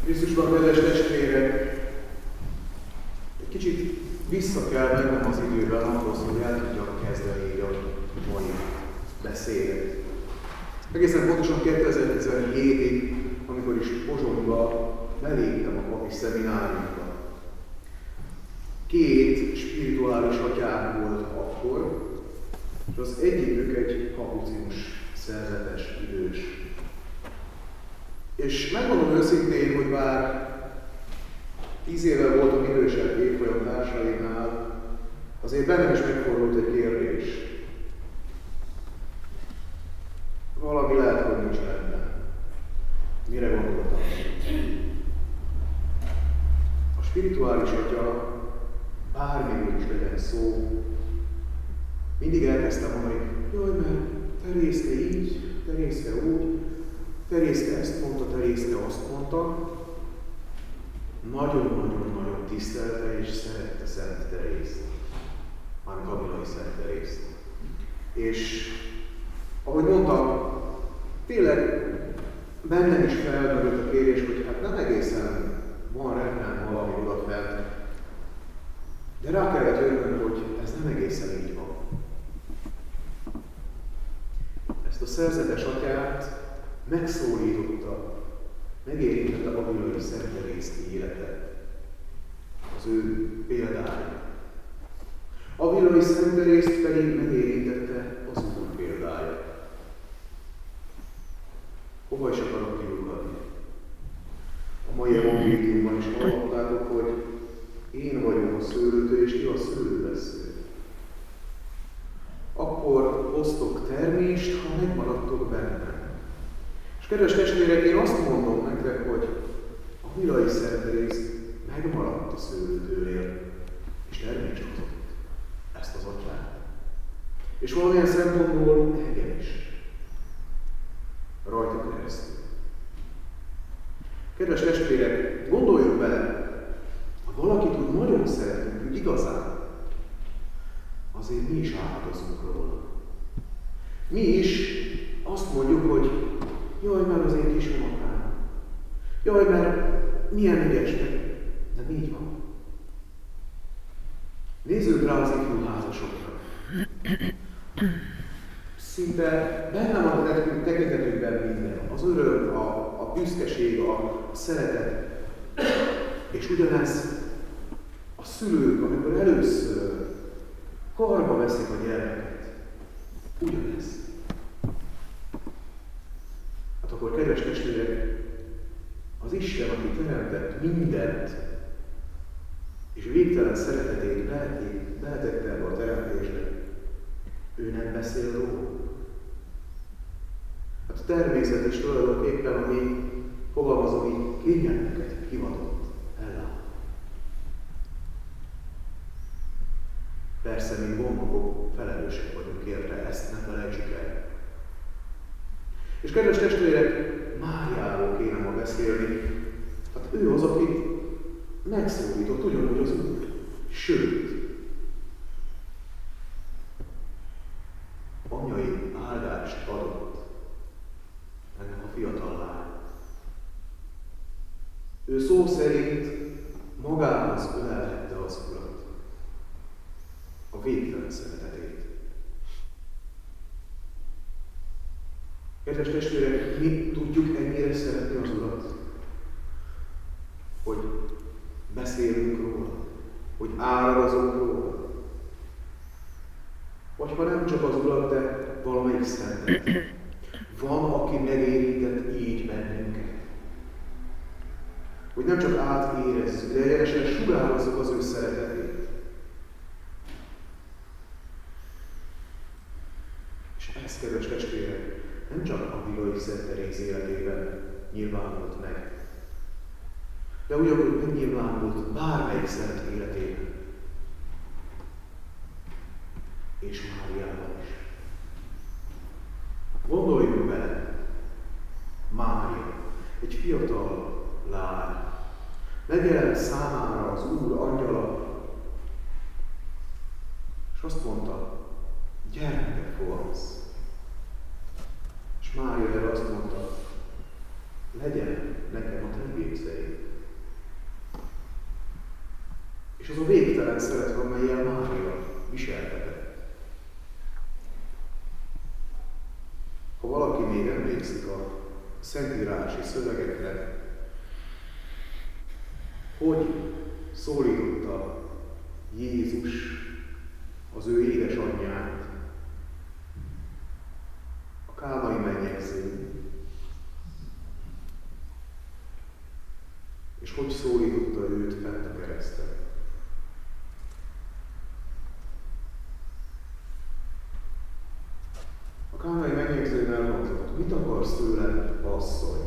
Krisztusban, kedves testvérek, egy kicsit vissza kell mennem az időben ahhoz, hogy el tudjam kezdeni így a mai beszédet. Egészen pontosan 2017-ig, amikor is Pozsonyba beléptem a papi szemináriumba. 2 spirituális atyám volt akkor, és az egyikük egy kapucinus szerzetes idős. És megmondom őszintén, hogy bár 10 éve voltam idősebb évfolyam társaimnál, azért bennem is megfordult egy kérdés. Valami lehet, hogy nincs rendben. Mire gondoltam? A spirituális atya, bármiről is legyen szó, mindig elkezdtem mondani, jaj, mert Terészke így, Terészke úgy, Terészke ezt mondta, Terészke azt mondta. Nagyon-nagyon-nagyon tisztelte és szerette Szent Terészt, már Kamilai Szent Terészt. És ahogy mondtam, tényleg bennem is felmerült a kérés, hogy hát nem egészen van rendben valami odafent, de rá kellett jönnöm, hogy ez nem egészen így van. Ezt a szerzetes atyát megszólította, megérintette Kamilai Szent Terész élete, az ő példája. Kamilai Szent Terészt pedig megérintette az Úr példája. Hova is akarok kiukadni? A mai evangéliumban is hallottátok, hogy én vagyok a szőlőtő, és ti a szőlővesző. Akkor hoztok termést, ha megmaradtok bennem. És kedves testvérek, én azt mondom nektek, hogy a Kamilai Szent Terész megmaradt a szőlőtőnél, és termést hozott ezt az atyát. És valamilyen szempontból engem is. Rajta keresztül. Kedves testvérek, gondoljunk bele, ha valakit úgy nagyon szeretünk, úgy igazán, azért mi is áldozunk róla. Mi is azt mondjuk, hogy jaj, mert az én kis unokám. Jaj, mert milyen ügyes, de nem így van. Nézzük rá az ifjú házasokra. Szinte benne van a tekintetükben minden. Az öröm, a büszkeség, a szeretet. És ugyanez a szülők, amikor először karba veszik a gyermeket. Ugyanez. Hát akkor, kedves testvérek, az Isten, aki teremtett mindent, és végtelen szeretetét beletette ebbe a teremtésbe, ő nem beszél róla. Hát a természet is tulajdonképpen, ami fogalmazom így, kényelmeket hivatott ellátni. Persze, mint gondokok felelősek vagyunk érte, ezt ne felejtsük el. És kedves testvérek, Máriáról kéne ma beszélni. Hát ő az, aki megszólított ugyanúgy az Úr. Sőt, anyai áldást adott ennek a fiatal lánynak. Ő szó szerint magához ölelhette az Urat, a végtelen szeretetét. Kedves testvérek, mi tudjuk ennyire szeretni az Urat, hogy beszélünk róla, hogy áradozunk róla. Vagy ha nem csak az Urat, de valamelyik szentet. Van, aki megérintett így bennünket. Hogy nem csak átérezzük, de egyenesen sugározzuk az ő szeretetét. És ez, kedves testvérek, nem csak a Kamilai Szent Terész életében nyilvánult meg, de ugyanúgy megnyilvánult bármelyik szent életében. És Máriában is. Gondoljunk bele, Mária, egy fiatal lány, megjelent számára az Úr angyala, és azt mondta, gyermeket fogadsz. És Mária erre azt mondta, legyen nekem a te igéd szerint. És az a végtelen szeretet, amellyel Mária viselkedett. Ha valaki még emlékszik a szentírási szövegekre, hogy szólította Jézus az ő édesanyját a kánai mennyegzőn, és hogy szólította őt fent a kereszten. A kánai mennyegzőn elmondott, mit akarsz tőlem, asszony?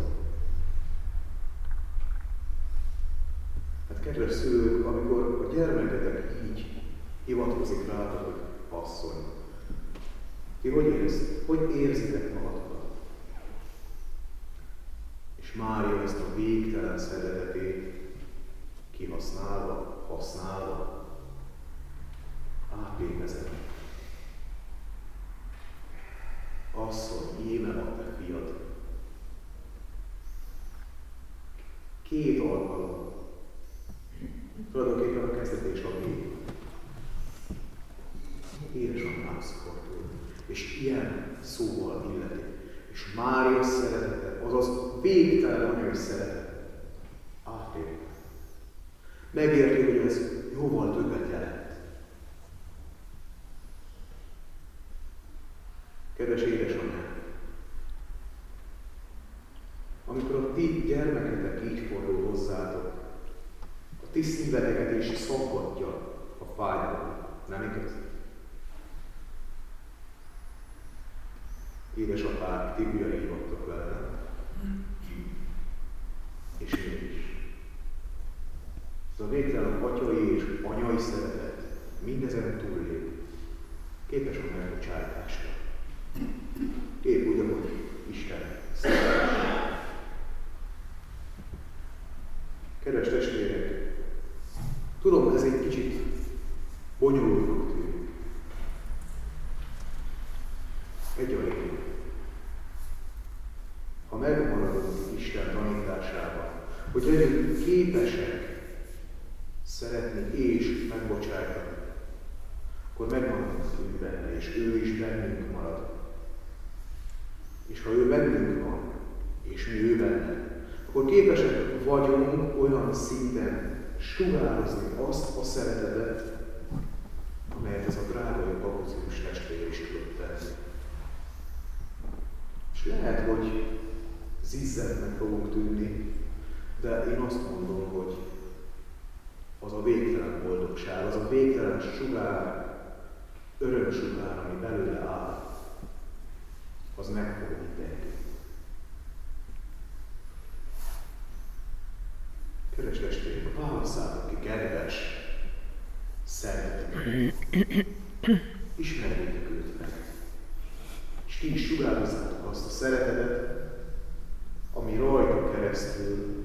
Hát kedves szülők, amikor a gyermeketek így hivatkozik rátok, hogy asszony, ti hogy érzitek magatokat? És Mária ezt a végtelen szeretetét használva, átlépezett. Asszony, íme a te fiad. 2 alkalom. Tulajdonképpen a kezdet és a vég. Édesanyjához fordul. És ilyen szóval illeti. És Mária szeretete, azaz végtelen anyai szeretet átlép. Megérti, hogy ez jóval többet jelent. Kedves édesanyák, amikor a ti gyermeketek így fordul hozzátok, a ti szíveteket is szaggatja a fájdalom, nem igaz? Édesapák, ti ujjai voltak velem. És mégis. Ez a végtelen atyai és anyai szeretet mindezen túllép, képes a megbocsájtásra. Épp úgy, ahogy Isten szeretet. Kedves testvérek, tudom, ez egy kicsit bonyolultnak tűnik. Egy a lényeg. Ha megmaradunk Isten tanításában, hogy legyünk képesek szeretni és megbocsájtani, akkor megmaradunk ő benne, és ő is bennünk marad. És ha ő bennünk van, és mi ő benne, akkor képesek vagyunk olyan szinten sugározni azt a szeretetet, amelyet ez a drága Papucius testvér is tudott tenni. És lehet, hogy zizzetnek fogunk tűnni, de én azt mondom, hogy az a végtelen boldogság, az a végtelen sugár, örömsugár, ami belőle áll, az meg fog mindenki. Kedves testvérek, válasszátok ki kedves szereteteket. Ismerjétek őt meg. És ti is sugározzátok azt a szeretetet, ami rajta keresztül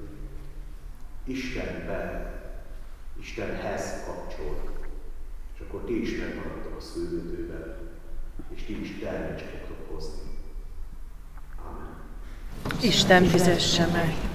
Istenhez kapcsol. És akkor ti is megmaradtok a szőlődőben, és ti is termést fogtok hozni. Amen. Isten fizesse meg!